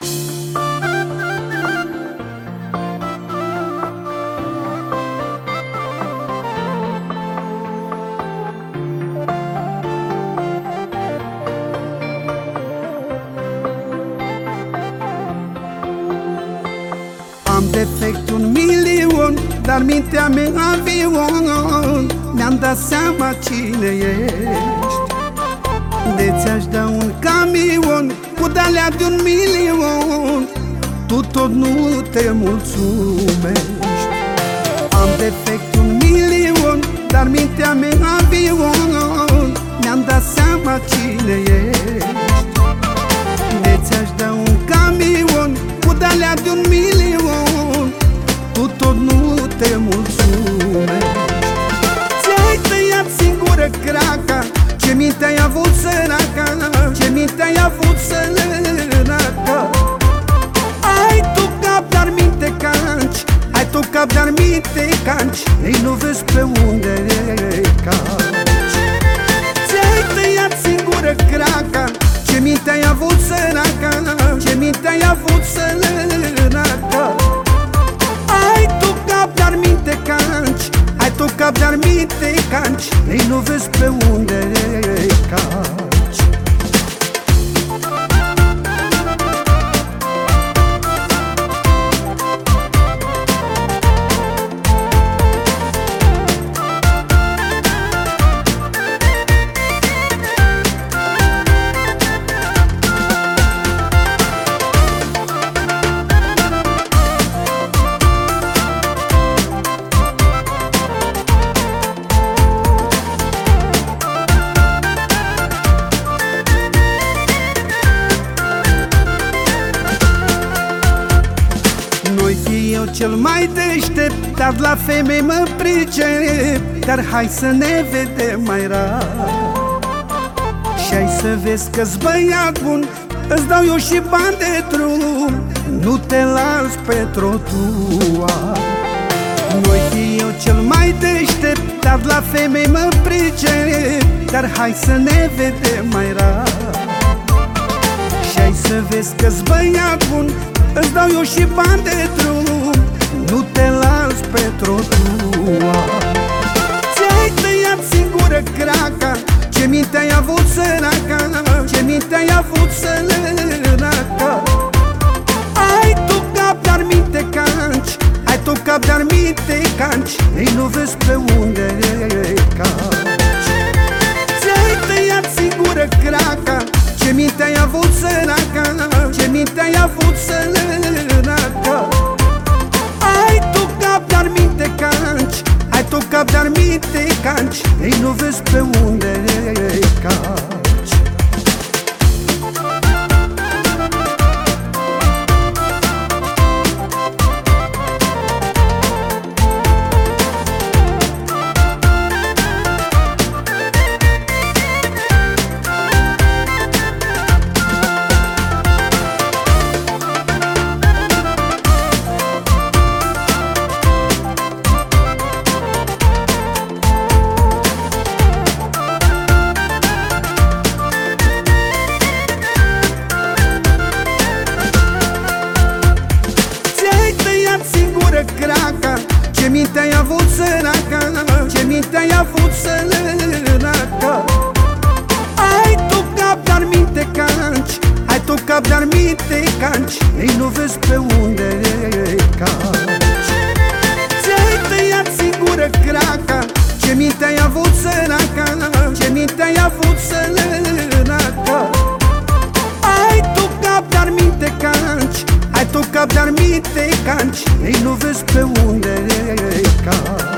Am defect 1.000.000, dar mintea mea avion. Mi-am dat seama cine ești. De ți-aș da un camion cu de-alea de 1.000.000, tu tot nu te mulțumești. Am defect 1.000.000, dar mintea mea avion. Mi-am dat seama cine ești. De ți-aș da un camion cu de-alea de 1.000.000, tu tot nu te mulțumești. Ți-ai tăiat singură craca, ce minte ai avut, săraca, ce minte ai avut, săraca. Ai tu cap, dar minte canci, ai tu cap, dar minte canci, ei nu vezi pe unde caci. Ți-ai tăiat singură craca, ce minte ai avut, săraca, ce minte ai avut, săraca. Ai tu cap, dar minte canci, ai tu cap, dar minte canci, ei nu vezi pe unde caci. Eu cel mai deștept, dar la femei mă pricep. Dar hai să ne vedem mai rar, și ai să vezi că-s băiat bun, îți dau eu și bani de drum, nu te las pe trotuar. Nu-i fi eu cel mai deștept, dar la femei mă pricep. Dar hai să ne vedem mai rar, și ai să vezi că-s băiat bun, îți dau eu și bani de drum, nu te las pe trotuar. Ți-ai tăiat singură craca, ce minte ai avut, săraca, ce minte ai avut, săraca. Ai tu cap, dar minte canci, ai tu cap, dar minte canci, ei nu vezi pe unde caci. Ți-ai tăiat singură craca, ce minte ai avut, săraca, ce minte ai avut, săraca. Ai tu cap, dar minte canci, ai tu cap, dar minte canci, ei nu vezi pe unde caci. Craca, ce minte ai avut, săraca, ce minte ai avut, săraca. Ai tu cap, dar minte canci, ai tu cap, dar minte canci, ei nu vezi pe unde caci. Ți-ai tăiat singură craca, ce minte ai avut, săraca, ce minte ai avut, săraca. Ai tu cap, dar minte canci, ai tu cap, dar minte canci, ei nu vezi pe unde caci.